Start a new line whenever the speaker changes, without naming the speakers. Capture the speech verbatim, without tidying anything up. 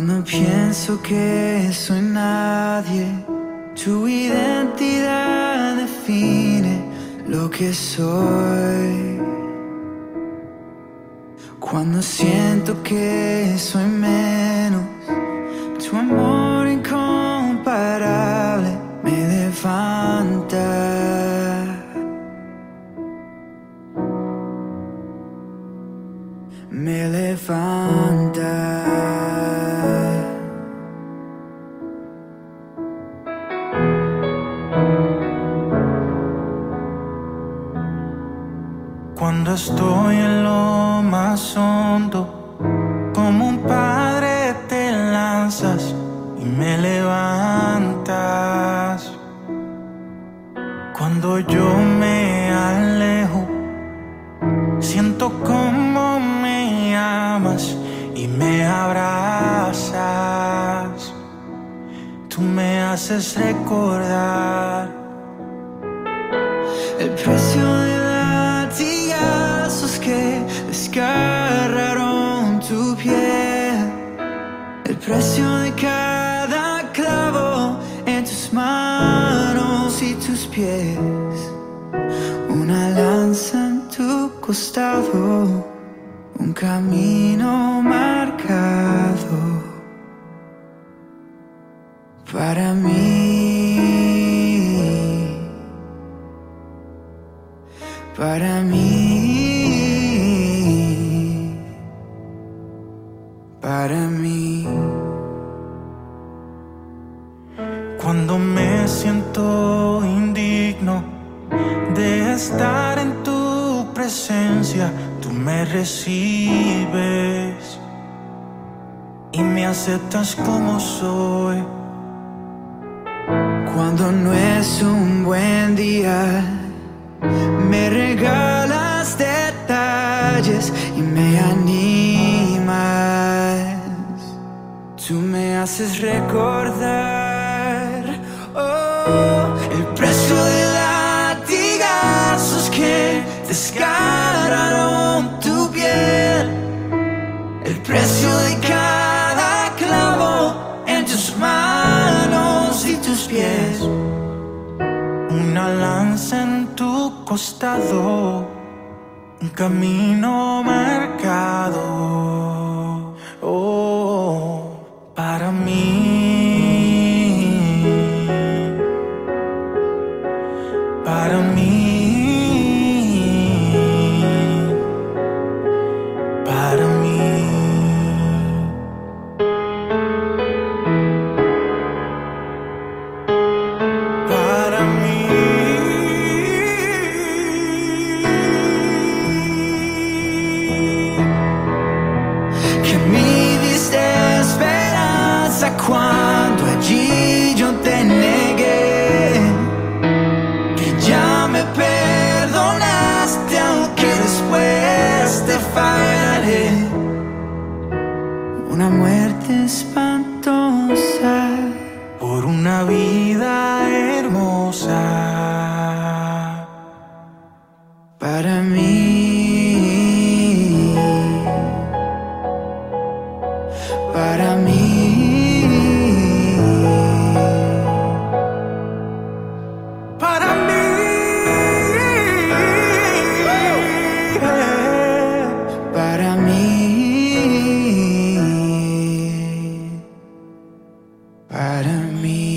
Cuando pienso que soy nadie, tu identidad define lo que soy. Cuando siento que soy menos, tu amor incomparable me levanta. Me levanta.
Cuando estoy en lo más hondo, como un padre te lanzas y me levantas. Cuando yo me alejo, siento como me amas y me abrazas. Tú me haces recordar
el precio de latigazos que desgarraron tu piel, el precio de cada clavo en tus manos y tus pies, una lanza en tu costado, un camino marcado para mí, para mí, para mí.
Cuando me siento indigno de estar en tu presencia, tú me recibes y me aceptas como soy.
Cuando no es un buen día, me regalas detalles y me animas. Tú me haces recordar, oh, el precio de latigazos que desgarraron tu piel, el precio de cada clavo en tus manos y tus pies,
una lanza en tu costado, un camino marcado, oh, para mí, para mí, para mí.
Cuando allí yo te negué, que ya me perdonaste aunque después te fallaré. Una muerte espantosa
por una vida hermosa
para mí, para mí. Para mí.